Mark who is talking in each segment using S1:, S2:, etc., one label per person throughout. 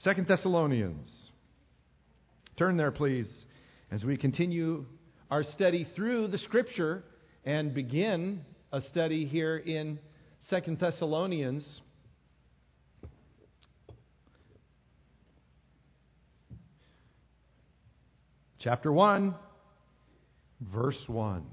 S1: 2 Thessalonians. Turn there, please, as we continue our study through the Scripture and begin a study here in 2 Thessalonians. Chapter 1, verse 1.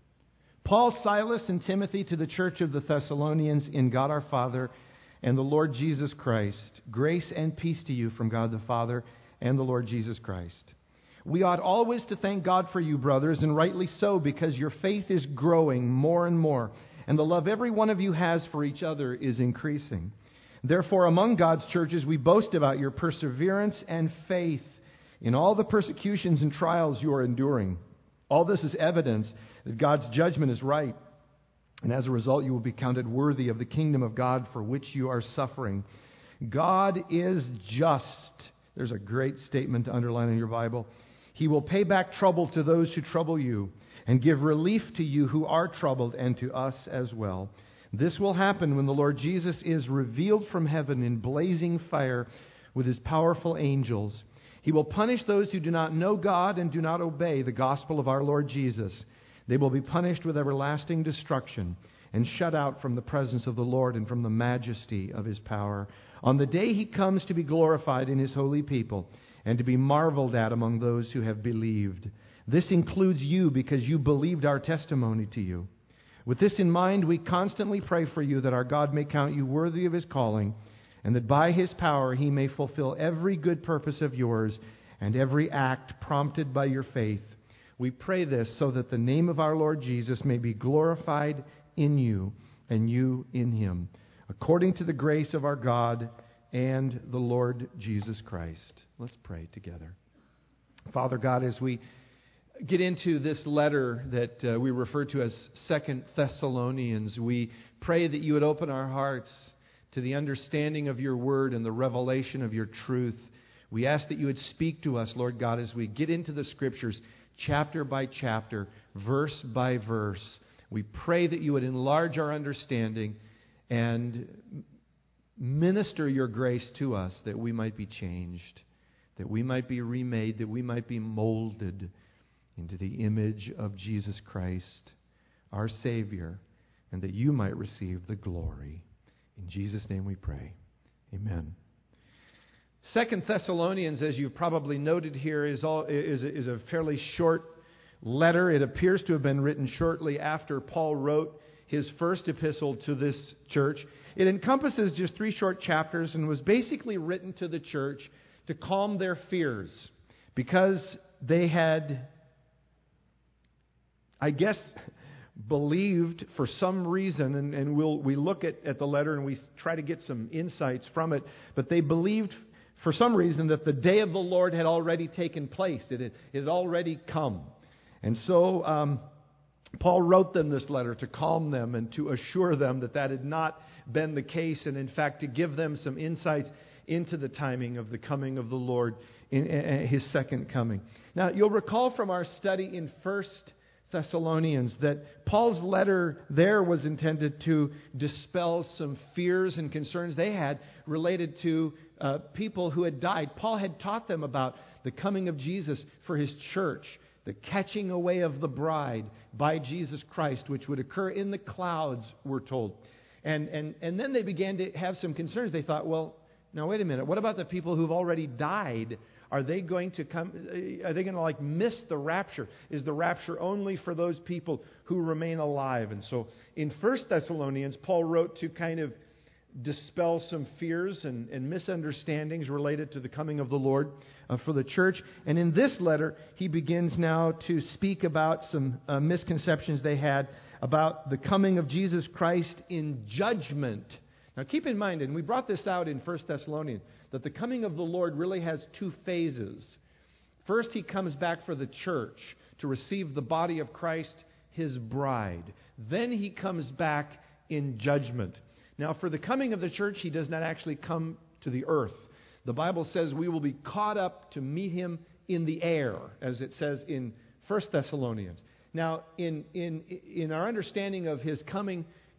S1: Paul, Silas, and Timothy to the church of the Thessalonians in God our Father and the Lord Jesus Christ. Grace and peace to you from God the Father and the Lord Jesus Christ. We ought always to thank God for you, brothers, and rightly so, because your faith is growing more and more, and the love every one of you has for each other is increasing. Therefore, among God's churches, we boast about your perseverance and faith in all the persecutions and trials you are enduring. All this is evidence that God's judgment is right, and as a result, you will be counted worthy of the kingdom of God for which you are suffering. God is just. There's a great statement to underline in your Bible. He will pay back trouble to those who trouble you, and give relief to you who are troubled, and to us as well. This will happen when the Lord Jesus is revealed from heaven in blazing fire with his powerful angels. He will punish those who do not know God and do not obey the gospel of our Lord Jesus. They will be punished with everlasting destruction and shut out from the presence of the Lord and from the majesty of his power on the day he comes to be glorified in his holy people and to be marveled at among those who have believed. This includes you, because you believed our testimony to you. With this in mind, we constantly pray for you that our God may count you worthy of his calling, and that by his power he may fulfill every good purpose of yours and every act prompted by your faith. We pray this so that the name of our Lord Jesus may be glorified in you and you in him, according to the grace of our God and the Lord Jesus Christ. Let's pray together. Father God, as we get into this letter that we refer to as 2 Thessalonians, we pray that you would open our hearts to the understanding of your word and the revelation of your truth. We ask that you would speak to us, Lord God, as we get into the Scriptures, chapter by chapter, verse by verse. We pray that you would enlarge our understanding and minister your grace to us, that we might be changed, that we might be remade, that we might be molded into the image of Jesus Christ, our Savior, and that you might receive the glory. In Jesus' name we pray. Amen. 2 Thessalonians, as you've probably noted here, is a fairly short letter. It appears to have been written shortly after Paul wrote his first epistle to this church. It encompasses just 3 short chapters and was basically written to the church to calm their fears, because they had, I guess, believed for some reason, and we look at the letter and we try to get some insights from it, but they believed for some reason that the day of the Lord had already taken place. It had already come. And so Paul wrote them this letter to calm them and to assure them that that had not been the case, and in fact to give them some insights into the timing of the coming of the Lord, in his second coming. Now, you'll recall from our study in 1 Thessalonians that Paul's letter there was intended to dispel some fears and concerns they had related to people who had died. Paul had taught them about the coming of Jesus for his church, the catching away of the bride by Jesus Christ, which would occur in the clouds, we're told. And then they began to have some concerns. They thought, well, now wait a minute, what about the people who've already died? Are they going to come? Are they going to miss the rapture? Is the rapture only for those people who remain alive? And so in 1 Thessalonians, Paul wrote to kind of dispel some fears and misunderstandings related to the coming of the Lord for the church. And in this letter, he begins now to speak about some misconceptions they had about the coming of Jesus Christ in judgment. Now keep in mind, and we brought this out in 1 Thessalonians, that the coming of the Lord really has 2 phases. First, he comes back for the church to receive the body of Christ, his bride. Then he comes back in judgment. Now, for the coming of the church, he does not actually come to the earth. The Bible says we will be caught up to meet him in the air, as it says in 1 Thessalonians. Now, in our understanding of his coming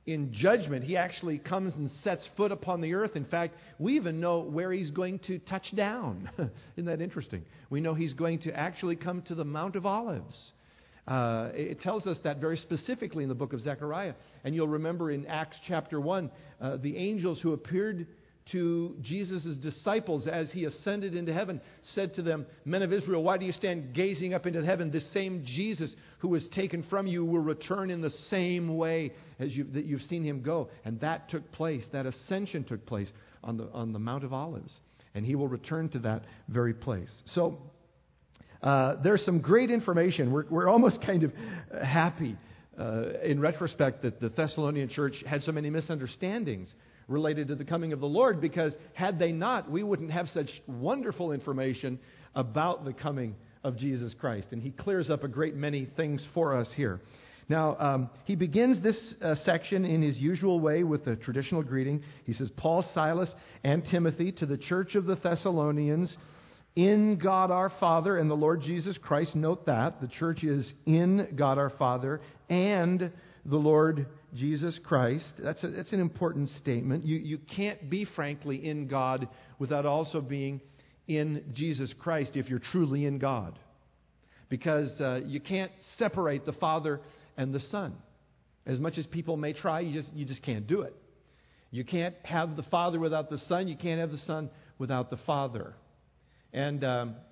S1: in judgment. He actually comes and sets foot upon the earth. In fact, we even know where He's going to touch down. Isn't that interesting? We know He's going to actually come to the Mount of Olives. It tells us that very specifically in the book of Zechariah. And you'll remember in Acts chapter 1, the angels who appeared to Jesus' disciples as He ascended into heaven said to them, "Men of Israel, why do you stand gazing up into heaven? This same Jesus who was taken from you will return in the same way as that you've seen Him go." And that took place, that ascension took place on the Mount of Olives. And He will return to that very place. So there's some great information. We're almost kind of happy in retrospect that the Thessalonian church had so many misunderstandings related to the coming of the Lord, because had they not, we wouldn't have such wonderful information about the coming of Jesus Christ. And he clears up a great many things for us here. Now, he begins this section in his usual way with a traditional greeting. He says, "Paul, Silas, and Timothy to the church of the Thessalonians in God our Father and the Lord Jesus Christ." Note that. The church is in God our Father and the Lord Jesus Christ. That's an important statement. You can't be, frankly, in God without also being in Jesus Christ if you're truly in God. Because you can't separate the Father and the Son. As much as people may try, you just can't do it. You can't have the Father without the Son. You can't have the Son without the Father. And,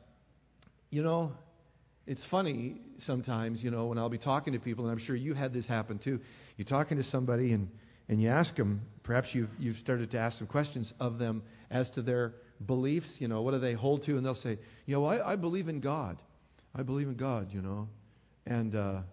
S1: it's funny sometimes, when I'll be talking to people, and I'm sure you had this happen too. You're talking to somebody and you ask them, perhaps you've started to ask some questions of them as to their beliefs, what do they hold to? And they'll say, I believe in God. I believe in God, And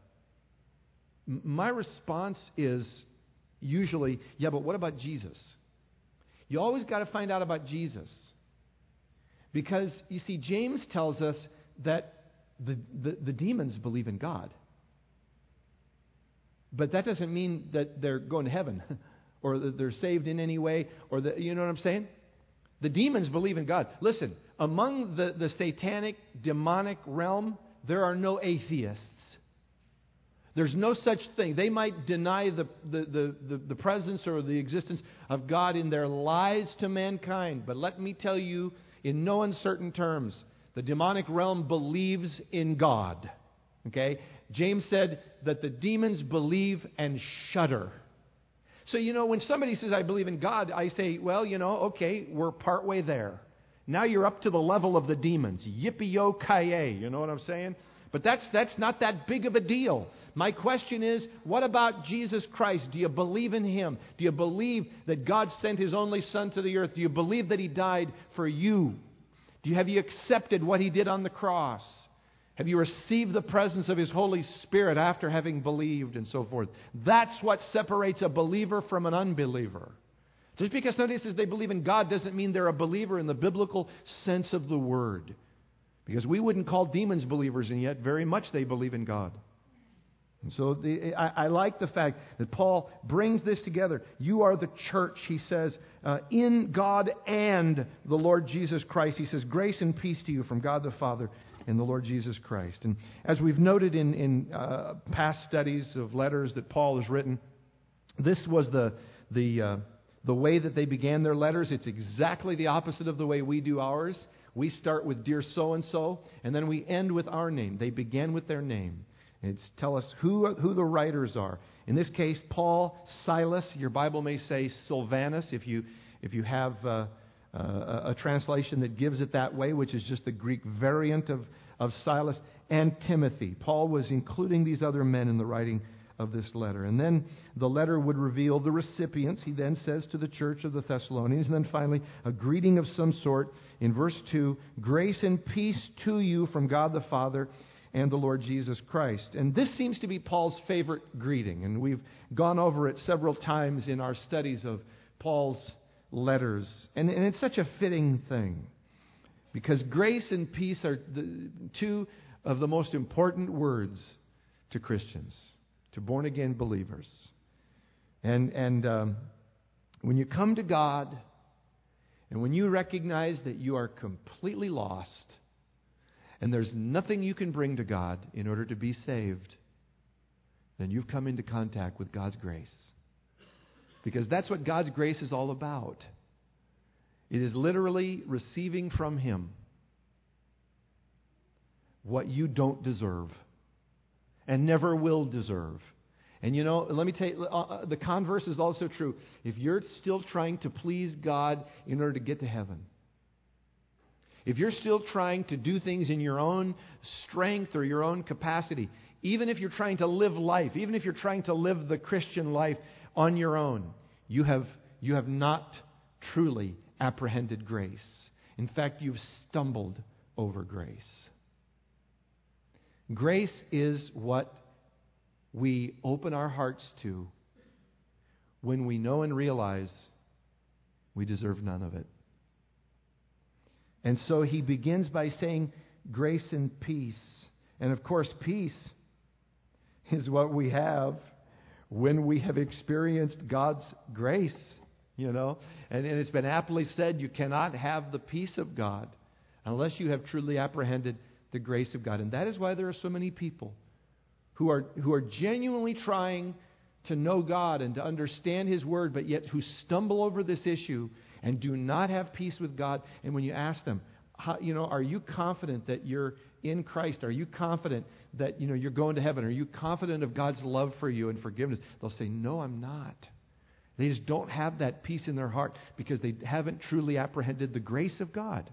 S1: my response is usually, yeah, but what about Jesus? You always got to find out about Jesus. Because, you see, James tells us that the demons believe in God. But that doesn't mean that they're going to heaven or that they're saved in any way, or that, you know what I'm saying? The demons believe in God. Listen, among the satanic, demonic realm, there are no atheists. There's no such thing. They might deny the presence or the existence of God in their lies to mankind. But let me tell you, in no uncertain terms, the demonic realm believes in God. Okay? James said that the demons believe and shudder. So, when somebody says, I believe in God, I say, well, okay, we're partway there. Now you're up to the level of the demons. Yippee-yo-ki-yay. You know what I'm saying? But that's not that big of a deal. My question is, what about Jesus Christ? Do you believe in Him? Do you believe that God sent His only Son to the earth? Do you believe that He died for you? Have you accepted what He did on the cross? Have you received the presence of His Holy Spirit after having believed, and so forth? That's what separates a believer from an unbeliever. Just because somebody says they believe in God doesn't mean they're a believer in the biblical sense of the word. Because we wouldn't call demons believers, and yet very much they believe in God. And so I like the fact that Paul brings this together. You are the church, he says, in God and the Lord Jesus Christ. He says, grace and peace to you from God the Father and the Lord Jesus Christ. And as we've noted in past studies of letters that Paul has written, this was the way that they began their letters. It's exactly the opposite of the way we do ours. We start with dear so-and-so, and then we end with our name. They begin with their name. It's tell us who the writers are. In this case, Paul, Silas. Your Bible may say Silvanus if you have a translation that gives it that way, which is just the Greek variant of Silas, and Timothy. Paul was including these other men in the writing of this letter. And then the letter would reveal the recipients. He then says to the church of the Thessalonians. And then finally, a greeting of some sort. In verse 2, grace and peace to you from God the Father and the Lord Jesus Christ. And this seems to be Paul's favorite greeting. And we've gone over it several times in our studies of Paul's letters. And it's such a fitting thing. Because grace and peace are two of the most important words to Christians, to born-again believers. And when you come to God, and when you recognize that you are completely lost, and there's nothing you can bring to God in order to be saved, then you've come into contact with God's grace. Because that's what God's grace is all about. It is literally receiving from Him what you don't deserve and never will deserve. And you know, let me tell you, the converse is also true. If you're still trying to please God in order to get to heaven, if you're still trying to do things in your own strength or your own capacity, even if you're trying to live life, even if you're trying to live the Christian life on your own, you have not truly apprehended grace. In fact, you've stumbled over grace. Grace is what we open our hearts to when we know and realize we deserve none of it. And so he begins by saying grace and peace. And of course, peace is what we have when we have experienced God's grace, you know. And it's been aptly said, you cannot have the peace of God unless you have truly apprehended the grace of God. And that is why there are so many people who are genuinely trying to know God and to understand His Word, but yet who stumble over this issue and do not have peace with God. And when you ask them, are you confident that you're in Christ? Are you confident that you're going to heaven? Are you confident of God's love for you and forgiveness? They'll say, no, I'm not. They just don't have that peace in their heart because they haven't truly apprehended the grace of God.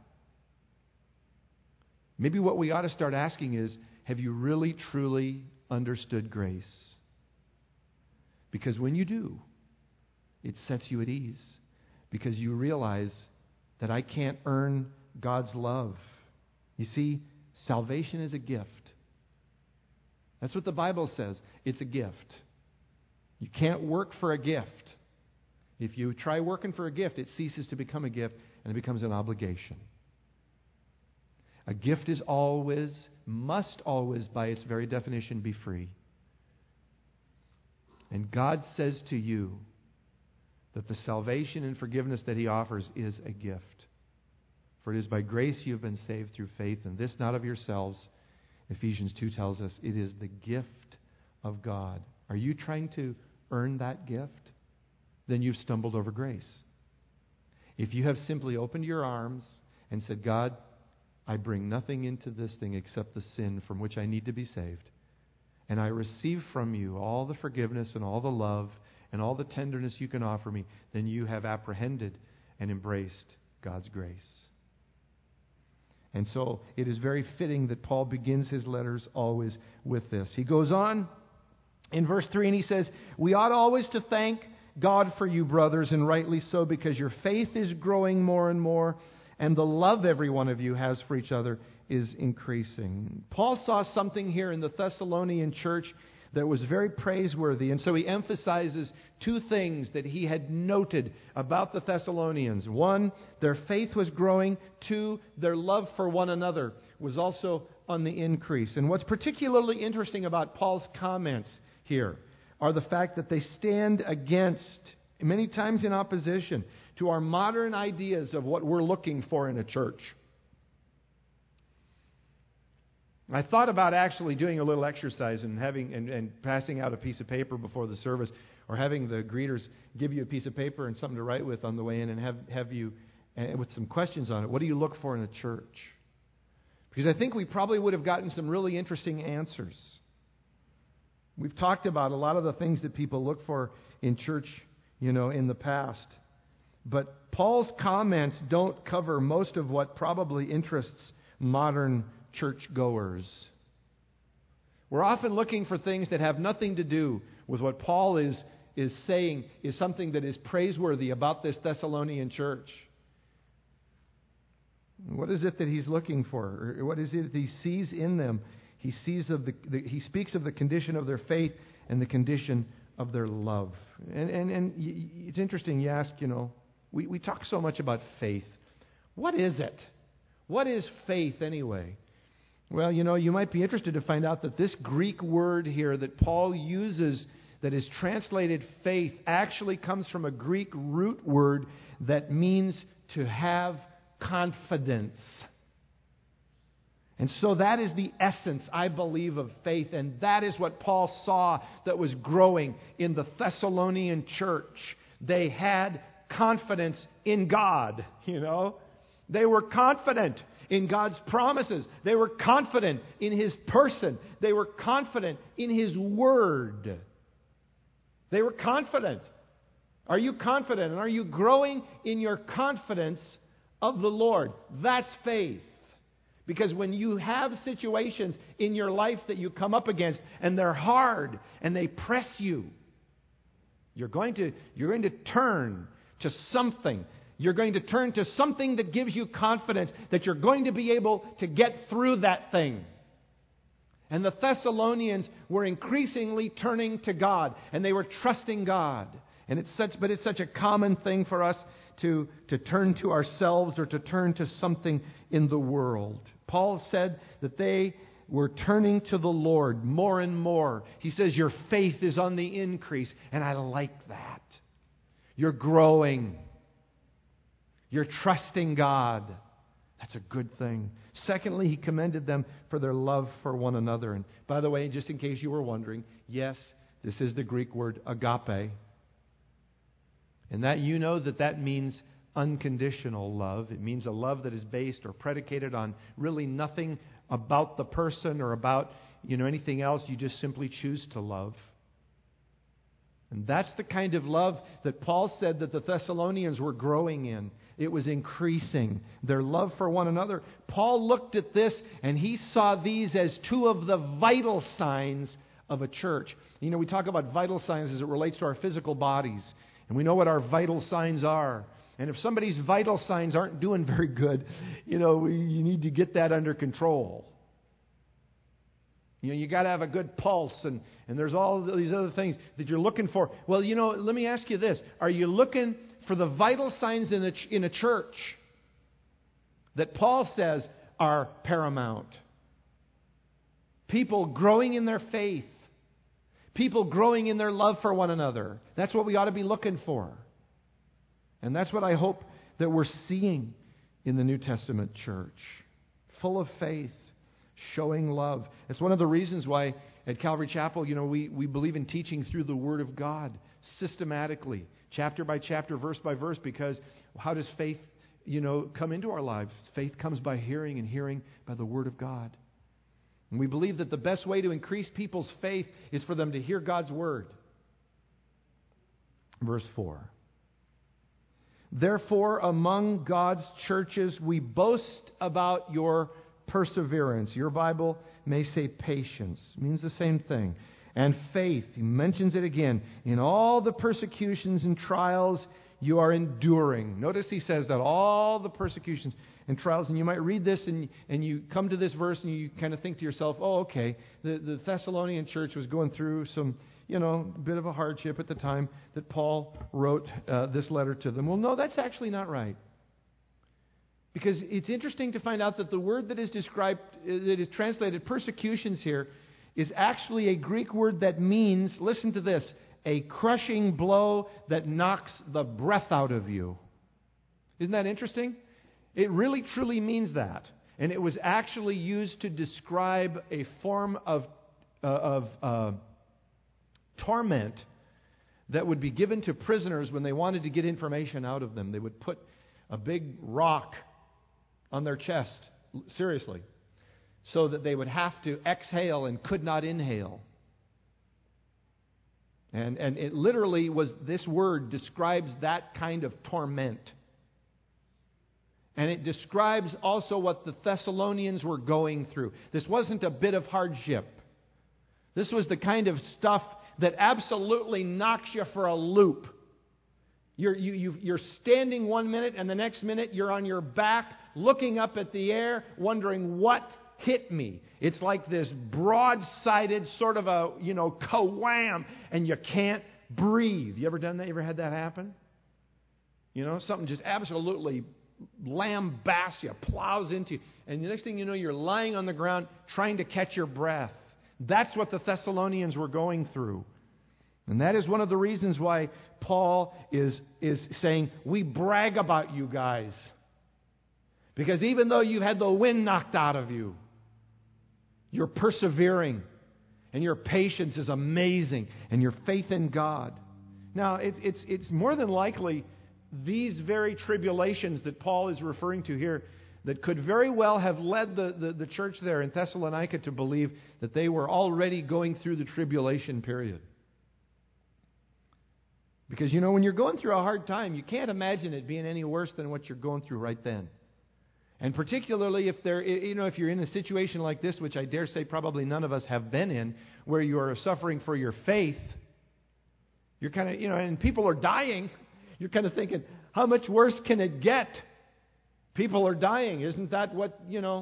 S1: Maybe what we ought to start asking is, have you really, truly understood grace? Because when you do, it sets you at ease. Because you realize that I can't earn God's love. You see, salvation is a gift. That's what the Bible says. It's a gift. You can't work for a gift. If you try working for a gift, it ceases to become a gift and it becomes an obligation. A gift is always, must always, by its very definition, be free. And God says to you that the salvation and forgiveness that He offers is a gift. For it is by grace you have been saved through faith, and this not of yourselves. Ephesians 2 tells us it is the gift of God. Are you trying to earn that gift? Then you've stumbled over grace. If you have simply opened your arms and said, God, I bring nothing into this thing except the sin from which I need to be saved, and I receive from you all the forgiveness and all the love and all the tenderness you can offer me, then you have apprehended and embraced God's grace. And so it is very fitting that Paul begins his letters always with this. He goes on in verse 3 and he says, we ought always to thank God for you, brothers, and rightly so, because your faith is growing more and more, and the love every one of you has for each other is increasing. Paul saw something here in the Thessalonian church that was very praiseworthy, and so he emphasizes two things that he had noted about the Thessalonians. One, their faith was growing. Two, their love for one another was also on the increase. And what's particularly interesting about Paul's comments here are the fact that they stand against, many times in opposition, to our modern ideas of what we're looking for in a church. I thought about actually doing a little exercise and passing out a piece of paper before the service, or having the greeters give you a piece of paper and something to write with on the way in, and have you with some questions on it. What do you look for in a church? Because I think we probably would have gotten some really interesting answers. We've talked about a lot of the things that people look for in church, in the past. But Paul's comments don't cover most of what probably interests modern churchgoers. We're often looking for things that have nothing to do with what Paul is saying is something that is praiseworthy about this Thessalonian church. What is it that he's looking for? Or what is it that he sees in them? He speaks of the condition of their faith and the condition of their love. And it's interesting, you ask, we talk so much about faith. What is it? What is faith anyway? Well, you might be interested to find out that this Greek word here that Paul uses that is translated faith actually comes from a Greek root word that means to have confidence. And so that is the essence, I believe, of faith. And that is what Paul saw that was growing in the Thessalonian church. They had confidence in God, you know. They were confident in God's promises. They were confident in His person. They were confident in His Word. They were confident. Are you confident? And are you growing in your confidence of the Lord? That's faith. Because when you have situations in your life that you come up against and they're hard and they press you, you're going to turn to something. You're going to turn to something that gives you confidence that you're going to be able to get through that thing. And the Thessalonians were increasingly turning to God, and they were trusting God. And it's such a common thing for us to turn to ourselves or to turn to something in the world. Paul said that they were turning to the Lord more and more. He says, your faith is on the increase, and I like that. You're growing. You're trusting God. That's a good thing. Secondly, he commended them for their love for one another. And by the way, just in case you were wondering, yes, this is the Greek word agape. And that you know that means unconditional love. It means a love that is based or predicated on really nothing about the person or about, anything else. You just simply choose to love. And that's the kind of love that Paul said that the Thessalonians were growing in. It was increasing their love for one another. Paul looked at this and he saw these as two of the vital signs of a church. We talk about vital signs as it relates to our physical bodies. And we know what our vital signs are. And if somebody's vital signs aren't doing very good, you need to get that under control. You got to have a good pulse, and there's all these other things that you're looking for. Well, let me ask you this. Are you looking for the vital signs in a church that Paul says are paramount? People growing in their faith. People growing in their love for one another. That's what we ought to be looking for. And that's what I hope that we're seeing in the New Testament church. Full of faith, showing love. It's one of the reasons why at Calvary Chapel, we believe in teaching through the Word of God systematically, chapter by chapter, verse by verse, because how does faith, come into our lives? Faith comes by hearing, and hearing by the Word of God. And we believe that the best way to increase people's faith is for them to hear God's Word. Verse 4. Therefore, among God's churches, we boast about your perseverance. Your Bible may say patience. It means the same thing. And faith. He mentions it again. In all the persecutions and trials you are enduring. Notice he says that all the persecutions and trials. And you might read this and you come to this verse and you kind of think to yourself, oh, okay, the Thessalonian church was going through some, bit of a hardship at the time that Paul wrote this letter to them. Well, no, that's actually not right. Because it's interesting to find out that the word that is described, that is translated persecutions here, is actually a Greek word that means, listen to this, a crushing blow that knocks the breath out of you. Isn't that interesting? It really truly means that. And it was actually used to describe a form of torment that would be given to prisoners when they wanted to get information out of them. They would put a big rock on their chest, seriously, so that they would have to exhale and could not inhale. And it literally was, this word describes that kind of torment. And it describes also what the Thessalonians were going through. This wasn't a bit of hardship. This was the kind of stuff that absolutely knocks you for a loop. You're standing 1 minute and the next minute you're on your back looking up at the air wondering what hit me. It's like this broad-sided sort of a, ka-wham, and you can't breathe. You ever done that? You ever had that happen? Something just absolutely lambasts you, plows into you. And the next thing you know, you're lying on the ground trying to catch your breath. That's what the Thessalonians were going through. And that is one of the reasons why Paul is saying, we brag about you guys. Because even though you've had the wind knocked out of you, you're persevering. And your patience is amazing. And your faith in God Now, it's more than likely these very tribulations that Paul is referring to here that could very well have led the church there in Thessalonica to believe that they were already going through the tribulation period. Because, when you're going through a hard time, you can't imagine it being any worse than what you're going through right then. And particularly if if you're in a situation like this, which I dare say probably none of us have been in, where you are suffering for your faith, you're kind of, and people are dying, you're kind of thinking, how much worse can it get? People are dying. Isn't that what,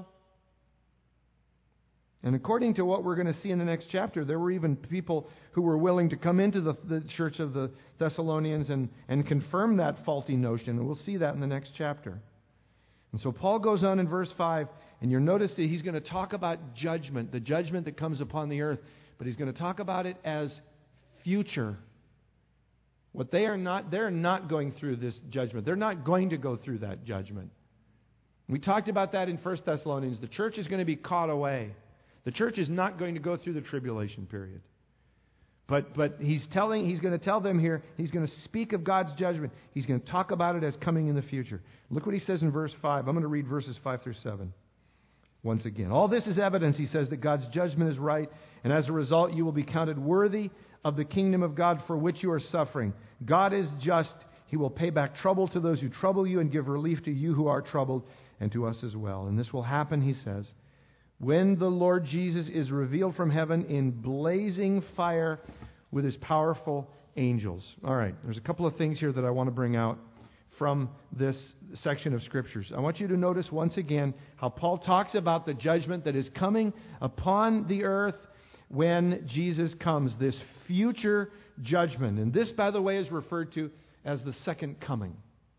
S1: And according to what we're going to see in the next chapter, there were even people who were willing to come into the church of the Thessalonians and confirm that faulty notion. And we'll see that in the next chapter. And so Paul goes on in verse 5, and you'll notice that he's going to talk about judgment, the judgment that comes upon the earth. But he's going to talk about it as future. What they're not going through this judgment. They're not going to go through that judgment. We talked about that in 1 Thessalonians. The church is going to be caught away. The church is not going to go through the tribulation period. But he's going to tell them here, he's going to speak of God's judgment. He's going to talk about it as coming in the future. Look what he says in verse 5. I'm going to read verses 5 through 7. Once again. All this is evidence, he says, that God's judgment is right, and as a result you will be counted worthy of the kingdom of God for which you are suffering. God is just. He will pay back trouble to those who trouble you and give relief to you who are troubled, and to us as well. And this will happen, he says, when the Lord Jesus is revealed from heaven in blazing fire with his powerful angels. All right, there's a couple of things here that I want to bring out from this section of Scriptures. I want you to notice once again how Paul talks about the judgment that is coming upon the earth when Jesus comes, this future judgment. And this, by the way, is referred to as the second coming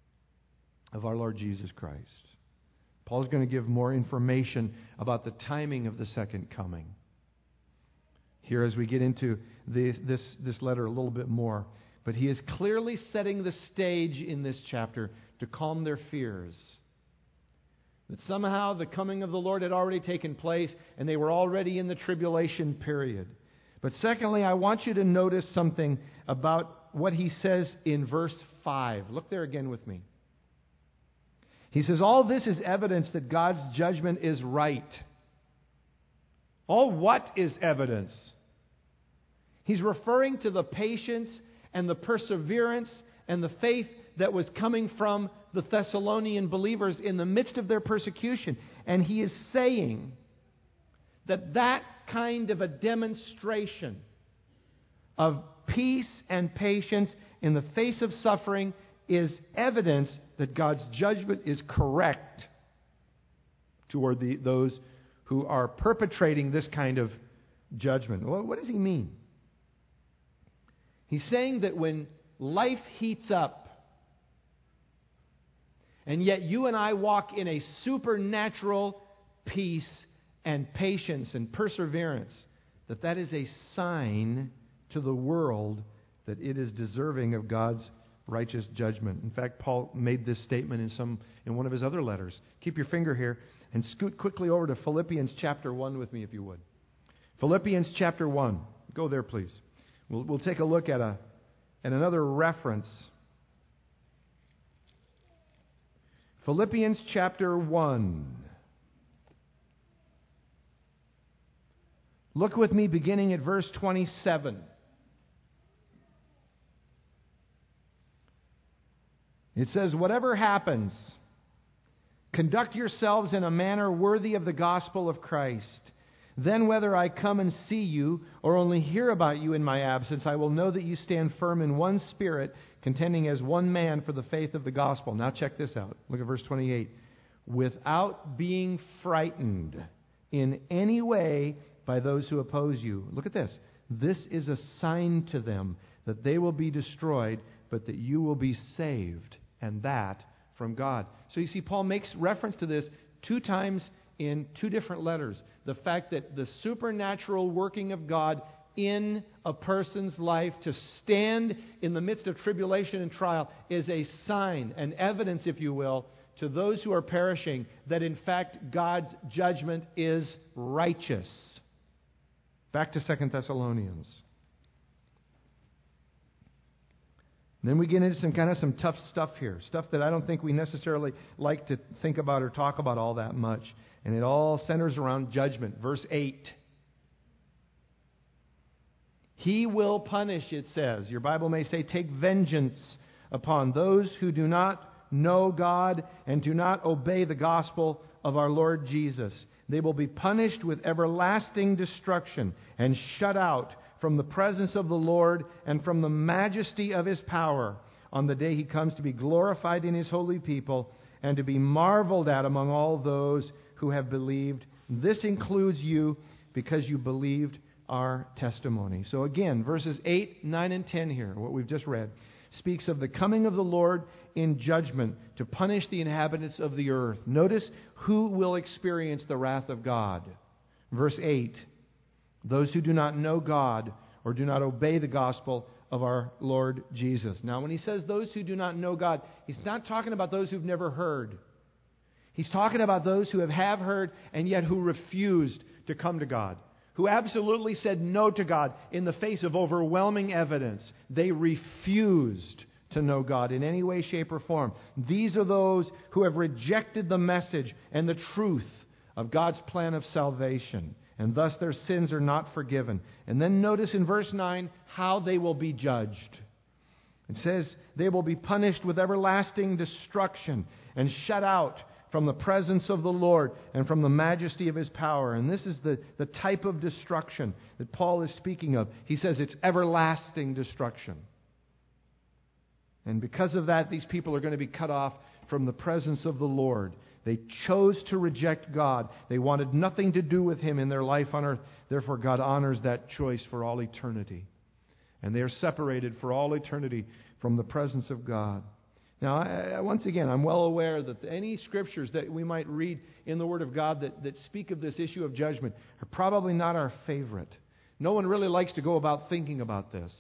S1: of our Lord Jesus Christ. Paul's going to give more information about the timing of the second coming here as we get into this letter a little bit more. But he is clearly setting the stage in this chapter to calm their fears. That somehow the coming of the Lord had already taken place and they were already in the tribulation period. But secondly, I want you to notice something about what he says in verse 5. Look there again with me. He says, all this is evidence that God's judgment is right. All what is evidence? He's referring to the patience and the perseverance and the faith that was coming from the Thessalonian believers in the midst of their persecution. And he is saying that kind of a demonstration of peace and patience in the face of suffering is evidence that God's judgment is correct toward those who are perpetrating this kind of judgment. Well, what does he mean? He's saying that when life heats up, and yet you and I walk in a supernatural peace and patience and perseverance, that is a sign to the world that it is deserving of God's righteous judgment. In fact, Paul made this statement in one of his other letters. Keep your finger here and scoot quickly over to Philippians chapter 1 with me, if you would. Philippians chapter 1. Go there, please. We'll take a look at another reference. Philippians chapter 1. Look with me beginning at verse 27. It says, whatever happens, conduct yourselves in a manner worthy of the gospel of Christ. Then whether I come and see you or only hear about you in my absence, I will know that you stand firm in one spirit, contending as one man for the faith of the gospel. Now check this out. Look at verse 28. Without being frightened in any way by those who oppose you. Look at this. This is a sign to them that they will be destroyed, but that you will be saved, and that from God. So you see, Paul makes reference to this 2 times in 2 different letters. The fact that the supernatural working of God in a person's life to stand in the midst of tribulation and trial is a sign, an evidence, if you will, to those who are perishing that in fact God's judgment is righteous. Back to 2 Thessalonians. And then we get into some tough stuff here, stuff that I don't think we necessarily like to think about or talk about all that much. And it all centers around judgment. Verse 8. He will punish, it says. Your Bible may say, take vengeance upon those who do not know God and do not obey the gospel of our Lord Jesus. They will be punished with everlasting destruction and shut out from the presence of the Lord and from the majesty of His power on the day He comes to be glorified in His holy people and to be marveled at among all those who have believed. This includes you because you believed our testimony. So again, verses 8, 9, and 10 here, what we've just read, speaks of the coming of the Lord in judgment to punish the inhabitants of the earth. Notice who will experience the wrath of God. Verse 8, those who do not know God or do not obey the gospel of our Lord Jesus. Now, when he says those who do not know God, he's not talking about those who've never heard. He's talking about those who have heard and yet who refused to come to God, who absolutely said no to God in the face of overwhelming evidence. They refused to know God in any way, shape, or form. These are those who have rejected the message and the truth of God's plan of salvation, and thus their sins are not forgiven. And then notice in verse 9 how they will be judged. It says they will be punished with everlasting destruction and shut out from the presence of the Lord and from the majesty of His power. And this is the type of destruction that Paul is speaking of. He says it's everlasting destruction. And because of that, these people are going to be cut off from the presence of the Lord. They chose to reject God. They wanted nothing to do with Him in their life on earth. Therefore, God honors that choice for all eternity. And they are separated for all eternity from the presence of God. Now, once again, I'm well aware that any scriptures that we might read in the Word of God that speak of this issue of judgment are probably not our favorite. No one really likes to go about thinking about this,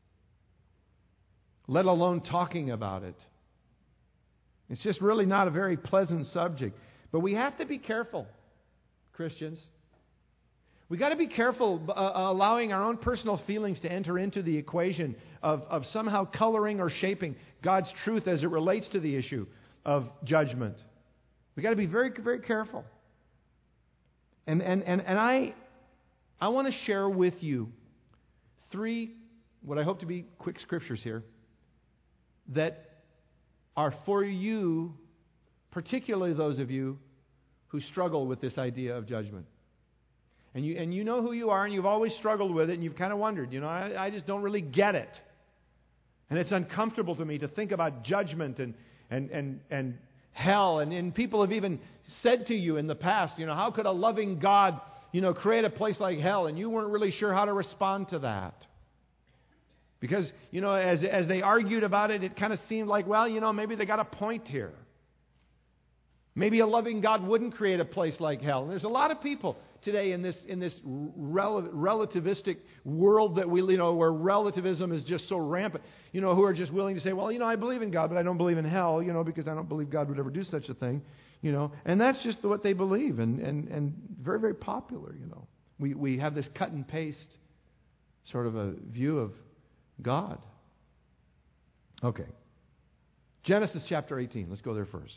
S1: let alone talking about it. It's just really not a very pleasant subject. But we have to be careful, Christians. We've got to be careful allowing our own personal feelings to enter into the equation of somehow coloring or shaping God's truth as it relates to the issue of judgment. We've got to be very, very careful. And I want to share with you 3, what I hope to be quick scriptures here, that are for you, particularly those of you who struggle with this idea of judgment. And you know who you are, and you've always struggled with it, and you've kind of wondered, I just don't really get it. And it's uncomfortable to me to think about judgment and hell. And people have even said to you in the past, how could a loving God, create a place like hell? And you weren't really sure how to respond to that. Because, as they argued about it, it kind of seemed like, maybe they got a point here. Maybe a loving God wouldn't create a place like hell. And there's a lot of people today in this relativistic world that we, where relativism is just so rampant, who are just willing to say, I believe in God, but I don't believe in hell, because I don't believe God would ever do such a thing, And that's just what they believe, and very, very popular, We have this cut and paste sort of a view of God. Okay. Genesis chapter 18. Let's go there first.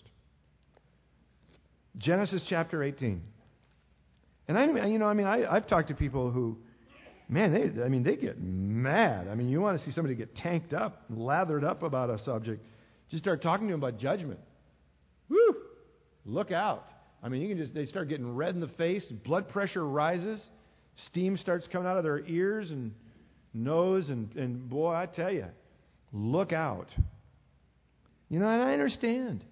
S1: Genesis chapter 18. And I've talked to people who, they get mad. You want to see somebody get tanked up, lathered up about a subject. Just start talking to them about judgment. Woo! Look out. They start getting red in the face, blood pressure rises, steam starts coming out of their ears and nose, and boy, I tell you, look out. And I understand.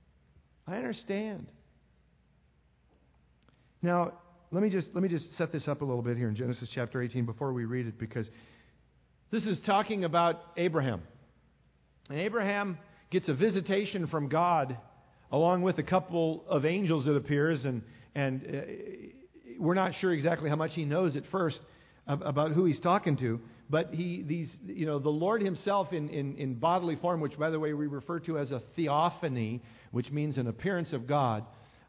S1: Now, let me just set this up a little bit here in Genesis chapter 18 before we read it, because this is talking about Abraham. And Abraham gets a visitation from God along with a couple of angels, it appears, and we're not sure exactly how much he knows at first about who he's talking to. But the Lord Himself in bodily form, which, by the way, we refer to as a theophany, which means an appearance of God,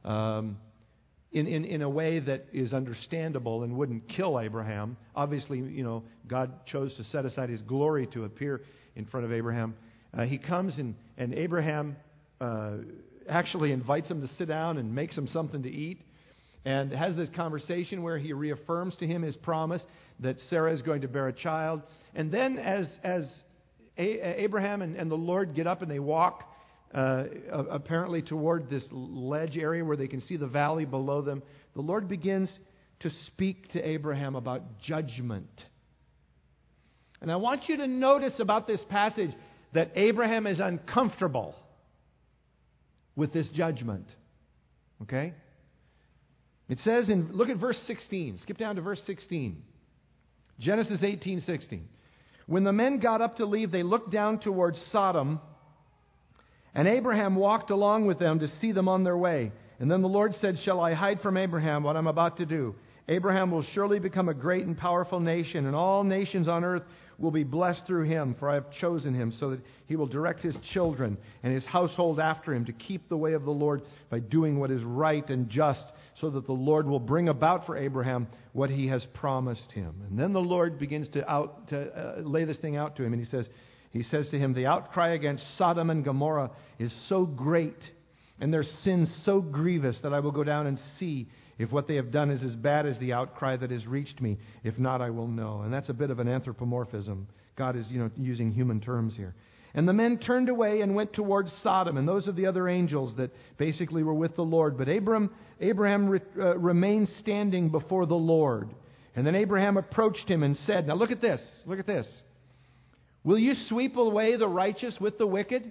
S1: in a way that is understandable and wouldn't kill Abraham. Obviously, God chose to set aside His glory to appear in front of Abraham. he comes and Abraham actually invites him to sit down and makes him something to eat, and has this conversation where he reaffirms to him his promise that Sarah is going to bear a child. And then as Abraham and the Lord get up and they walk apparently toward this ledge area where they can see the valley below them, the Lord begins to speak to Abraham about judgment. And I want you to notice about this passage that Abraham is uncomfortable with this judgment. Okay? It says look at verse 16. Skip down to verse 16. Genesis 18:16. When the men got up to leave, they looked down towards Sodom, and Abraham walked along with them to see them on their way. And then the Lord said, "Shall I hide from Abraham what I'm about to do? Abraham will surely become a great and powerful nation, and all nations on earth will be blessed through him, for I have chosen him so that he will direct his children and his household after him to keep the way of the Lord by doing what is right and just, so that the Lord will bring about for Abraham what he has promised him." And then the Lord begins to lay this thing out to him, and he says to him, "The outcry against Sodom and Gomorrah is so great, and their sin so grievous, that I will go down and see if what they have done is as bad as the outcry that has reached me. If not, I will know." And that's a bit of an anthropomorphism. God is, using human terms here. And the men turned away and went towards Sodom, and those are the other angels that basically were with the Lord. But Abraham remained standing before the Lord. And then Abraham approached him and said, now look at this, "Will you sweep away the righteous with the wicked?"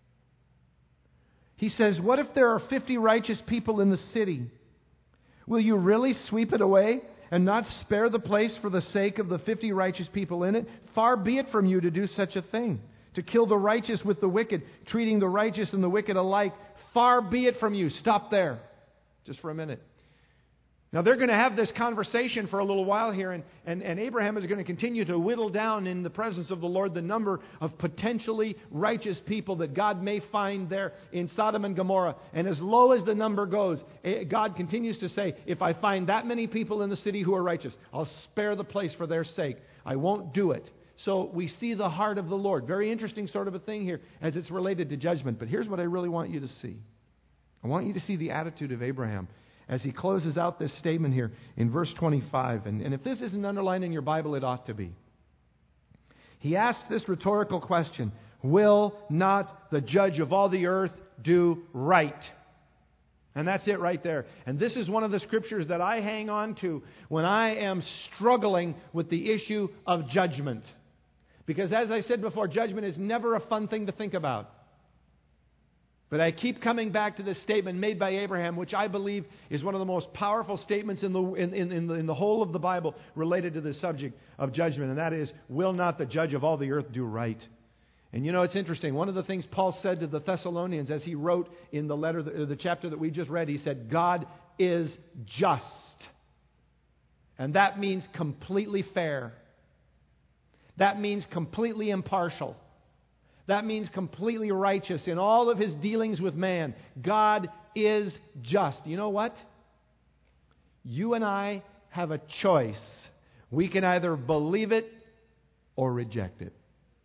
S1: He says, "What if there are 50 righteous people in the city? Will you really sweep it away and not spare the place for the sake of the 50 righteous people in it? Far be it from you to do such a thing, to kill the righteous with the wicked, treating the righteous and the wicked alike. Far be it from you." Stop there just for a minute. Now they're going to have this conversation for a little while here, and Abraham is going to continue to whittle down in the presence of the Lord the number of potentially righteous people that God may find there in Sodom and Gomorrah. And as low as the number goes, God continues to say, if I find that many people in the city who are righteous, I'll spare the place for their sake. I won't do it. So we see the heart of the Lord. Very interesting sort of a thing here as it's related to judgment. But here's what I really want you to see. I want you to see the attitude of Abraham as he closes out this statement here in verse 25. And if this isn't underlined in your Bible, it ought to be. He asks this rhetorical question: will not the judge of all the earth do right? And that's it right there. And this is one of the scriptures that I hang on to when I am struggling with the issue of judgment. Because as I said before, judgment is never a fun thing to think about. But I keep coming back to this statement made by Abraham, which I believe is one of the most powerful statements in the whole of the Bible related to the subject of judgment. And that is, will not the judge of all the earth do right? And it's interesting. One of the things Paul said to the Thessalonians as he wrote in the letter, the chapter that we just read, he said, God is just. And that means completely fair. That means completely impartial. That means completely righteous in all of his dealings with man. God is just. You know what? You and I have a choice. We can either believe it or reject it.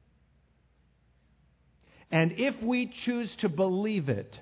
S1: And if we choose to believe it,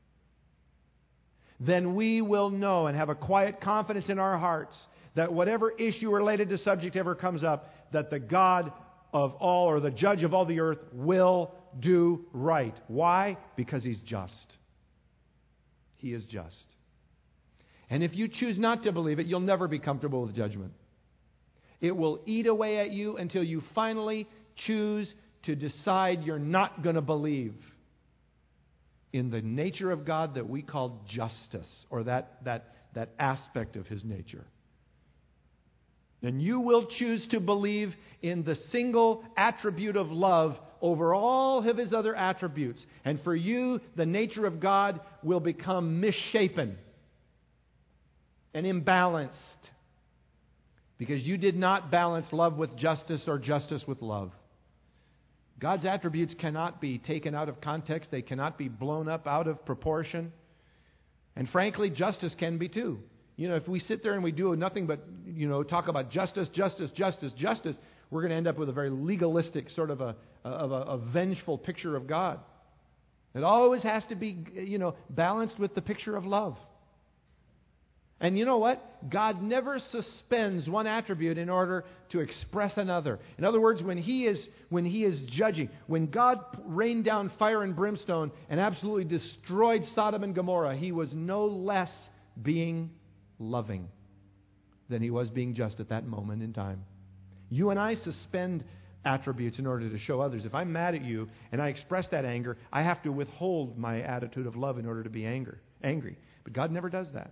S1: then we will know and have a quiet confidence in our hearts that whatever issue related to subject ever comes up, that the God of all, or the judge of all the earth, will do right. Why? Because He's just. He is just. And if you choose not to believe it, you'll never be comfortable with judgment. It will eat away at you until you finally choose to decide you're not going to believe in the nature of God that we call justice, or that aspect of His nature. And you will choose to believe in the single attribute of love over all of His other attributes. And for you, the nature of God will become misshapen and imbalanced, because you did not balance love with justice or justice with love. God's attributes cannot be taken out of context. They cannot be blown up out of proportion. And frankly, justice can be too. If we sit there and we do nothing but, talk about justice, we're going to end up with a very legalistic sort of a vengeful picture of God. It always has to be, balanced with the picture of love. And you know what? God never suspends one attribute in order to express another. In other words, when He is judging, when God rained down fire and brimstone and absolutely destroyed Sodom and Gomorrah, He was no less being loving than He was being just at that moment in time. You and I suspend attributes in order to show others. If I'm mad at you and I express that anger, I have to withhold my attitude of love in order to be angry. But God never does that.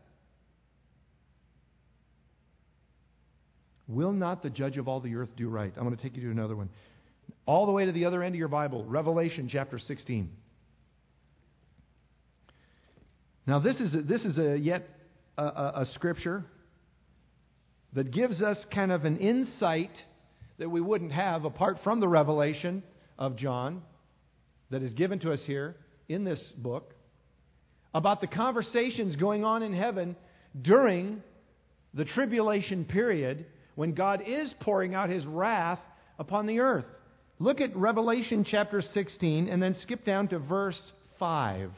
S1: Will not the judge of all the earth do right? I'm going to take you to another one. All the way to the other end of your Bible, Revelation chapter 16. Now this is yet a scripture that gives us kind of an insight that we wouldn't have apart from the revelation of John that is given to us here in this book about the conversations going on in heaven during the tribulation period when God is pouring out His wrath upon the earth. Look at Revelation chapter 16 and then skip down to verse 5.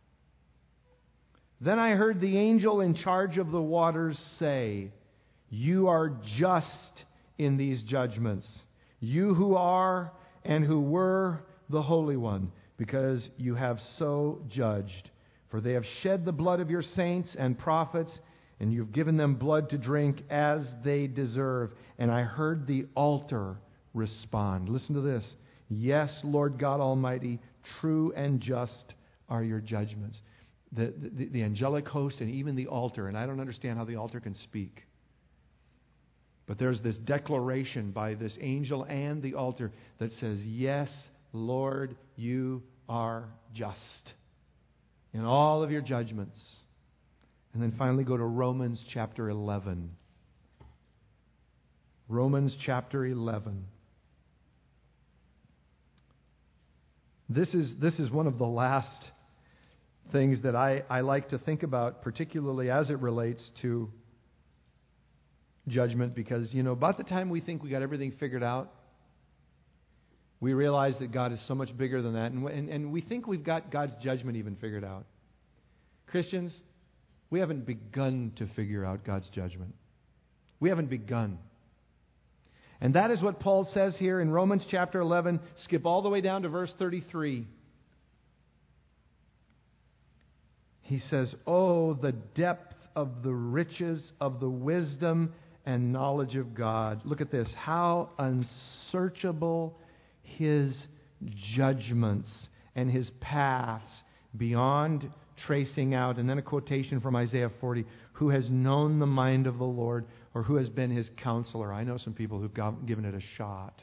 S1: Then I heard the angel in charge of the waters say, "You are just in these judgments, you who are and who were the Holy One, because you have so judged. For they have shed the blood of your saints and prophets, and you've given them blood to drink as they deserve." And I heard the altar respond. Listen to this. "Yes, Lord God Almighty, true and just are your judgments." The angelic host and even the altar, and I don't understand how the altar can speak. But there's this declaration by this angel and the altar that says, "Yes, Lord, you are just in all of your judgments." And then finally go to Romans chapter 11. Romans chapter 11. This is one of the last things that I like to think about, particularly as it relates to judgment, because, about the time we think we got everything figured out, we realize that God is so much bigger than that, and we think we've got God's judgment even figured out. Christians, we haven't begun to figure out God's judgment. We haven't begun. And that is what Paul says here in Romans chapter 11. Skip all the way down to verse 33. He says, "Oh, the depth of the riches of the wisdom and knowledge of God." Look at this. "How unsearchable His judgments and His paths beyond tracing out." And then a quotation from Isaiah 40. "Who has known the mind of the Lord, or who has been His counselor?" I know some people who've given it a shot,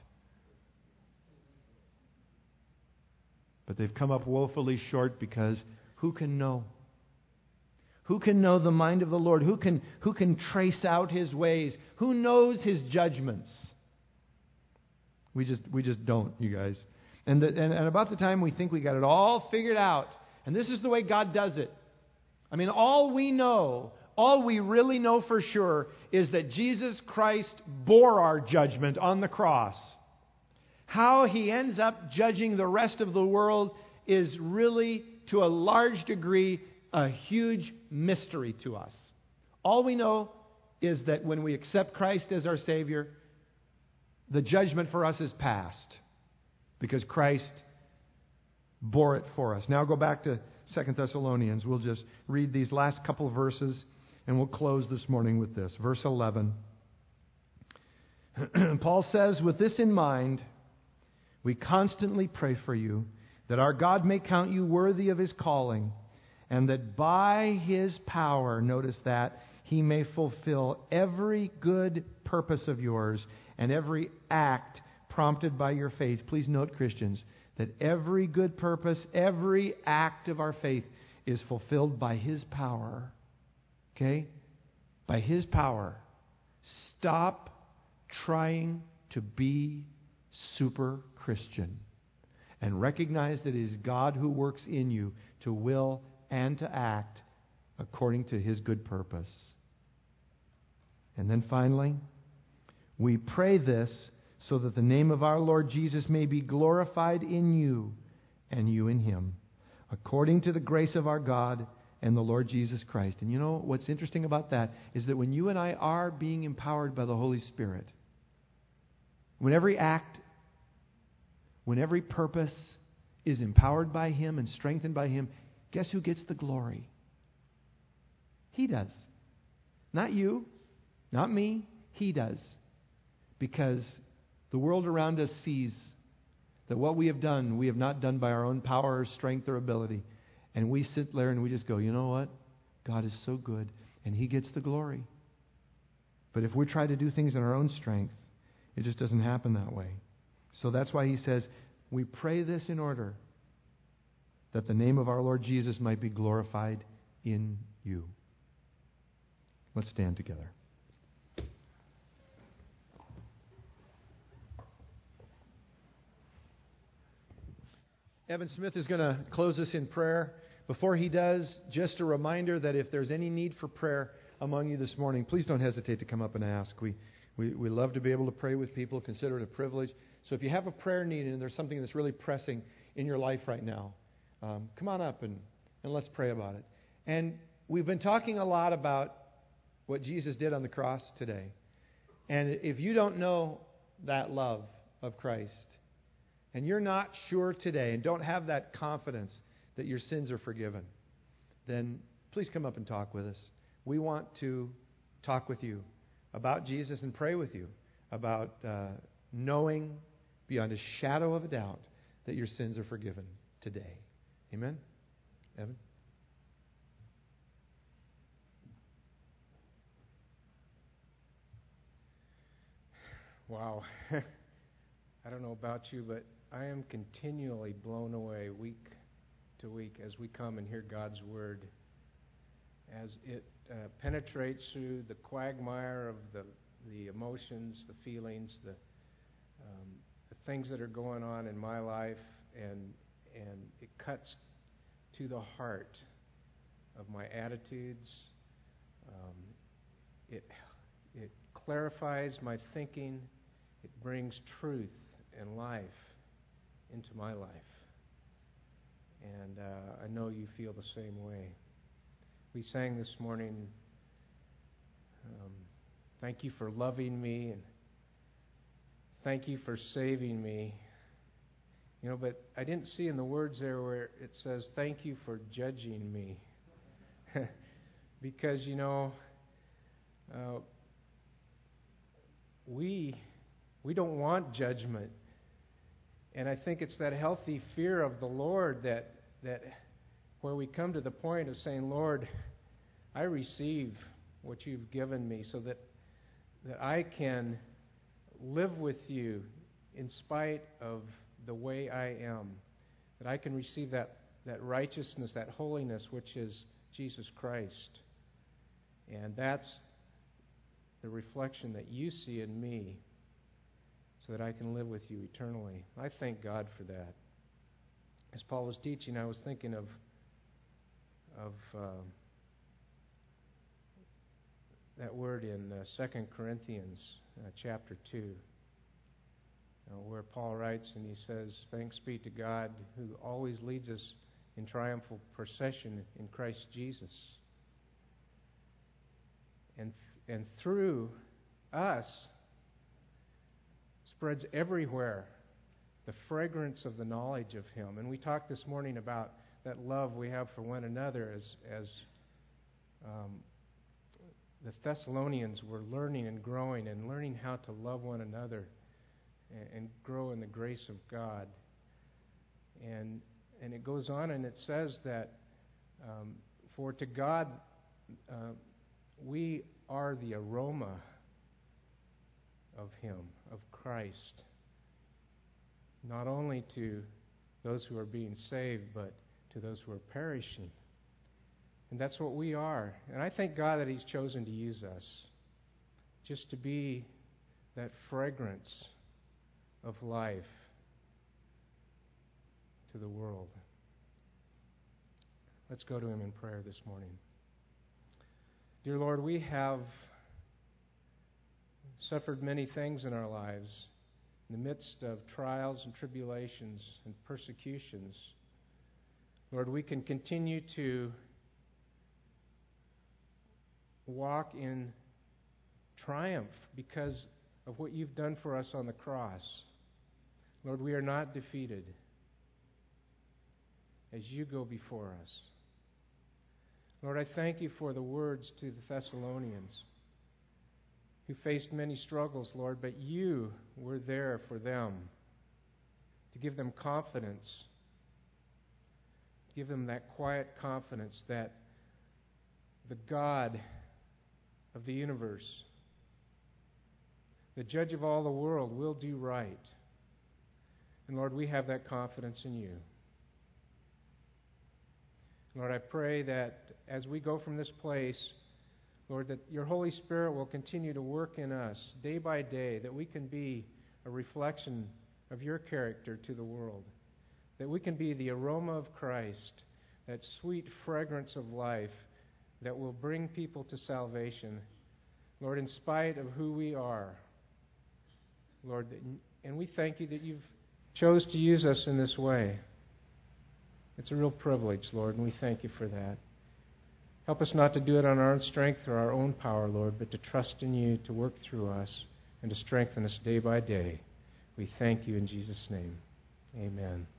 S1: but they've come up woefully short, because who can know? Who can know the mind of the Lord? Who can trace out His ways? Who knows His judgments? We just don't, you guys. And about the time we think we got it all figured out, and this is the way God does it. I mean, all we really know for sure is that Jesus Christ bore our judgment on the cross. How He ends up judging the rest of the world is really, to a large degree, a huge mystery to us. All we know is that when we accept Christ as our Savior, the judgment for us is past, because Christ bore it for us. Now go back to 2 Thessalonians. We'll just read these last couple verses, and we'll close this morning with this. Verse 11. Paul says, "With this in mind, we constantly pray for you, that our God may count you worthy of His calling, and that by His power," notice that, "He may fulfill every good purpose of yours and every act prompted by your faith." Please note, Christians, that every good purpose, every act of our faith is fulfilled by His power. Okay? By His power. Stop trying to be super Christian and recognize that it is God who works in you to will and to act according to His good purpose. And then finally, we pray this so that the name of our Lord Jesus may be glorified in you and you in Him, according to the grace of our God and the Lord Jesus Christ. And you know what's interesting about that is that when you and I are being empowered by the Holy Spirit, when every act, when every purpose is empowered by Him and strengthened by Him, guess who gets the glory? He does. Not you, not me, He does. Because the world around us sees that what we have done, we have not done by our own power or strength or ability. And we sit there and we just go, you know what? God is so good, and He gets the glory. But if we try to do things in our own strength, it just doesn't happen that way. So that's why He says, we pray this in order that the name of our Lord Jesus might be glorified in you. Let's stand together. Evan Smith is going to close us in prayer. Before he does, just a reminder that if there's any need for prayer among you this morning, please don't hesitate to come up and ask. We love to be able to pray with people. Consider it a privilege. So if you have a prayer need and there's something that's really pressing in your life right now, come on up and let's pray about it. And we've been talking a lot about what Jesus did on the cross today. And if you don't know that love of Christ, and you're not sure today and don't have that confidence that your sins are forgiven, then please come up and talk with us. We want to talk with you about Jesus and pray with you about knowing beyond a shadow of a doubt that your sins are forgiven today. Amen? Evan?
S2: Wow. I don't know about you, but I am continually blown away week to week as we come and hear God's Word, as it penetrates through the quagmire of the emotions, the feelings, the things that are going on in my life, and it cuts to the heart of my attitudes. It clarifies my thinking. It brings truth and life into my life. And I know you feel the same way. We sang this morning, thank you for loving me, and thank you for saving me. You know, but I didn't see in the words there where it says, thank you for judging me. Because, you know, we don't want judgment. And I think it's that healthy fear of the Lord that where we come to the point of saying, Lord, I receive what you've given me so that I can live with you in spite of the way I am. That I can receive that righteousness, that holiness, which is Jesus Christ. And that's the reflection that you see in me, so that I can live with you eternally. I thank God for that. As Paul was teaching, I was thinking of that word in 2 Corinthians chapter 2, where Paul writes and he says, thanks be to God who always leads us in triumphal procession in Christ Jesus. And through us spreads everywhere the fragrance of the knowledge of Him. And we talked this morning about that love we have for one another as the Thessalonians were learning and growing and learning how to love one another and grow in the grace of God. And it goes on and it says that for to God we are the aroma of Him, of Christ, not only to those who are being saved, but to those who are perishing. And that's what we are. And I thank God that He's chosen to use us just to be that fragrance of life to the world. Let's go to Him in prayer this morning. Dear Lord, we have suffered many things in our lives, in the midst of trials and tribulations and persecutions, Lord, we can continue to walk in triumph because of what you've done for us on the cross. Lord, we are not defeated as you go before us. Lord, I thank you for the words to the Thessalonians who faced many struggles, Lord, but you were there for them to give them confidence. Give them that quiet confidence that the God of the universe, the judge of all the world, will do right. And Lord, we have that confidence in you. Lord, I pray that as we go from this place, Lord, that your Holy Spirit will continue to work in us day by day, that we can be a reflection of your character to the world, that we can be the aroma of Christ, that sweet fragrance of life that will bring people to salvation, Lord, in spite of who we are. Lord, and we thank you that you've chose to use us in this way. It's a real privilege, Lord, and we thank you for that. Help us not to do it on our own strength or our own power, Lord, but to trust in you to work through us and to strengthen us day by day. We thank you in Jesus' name. Amen.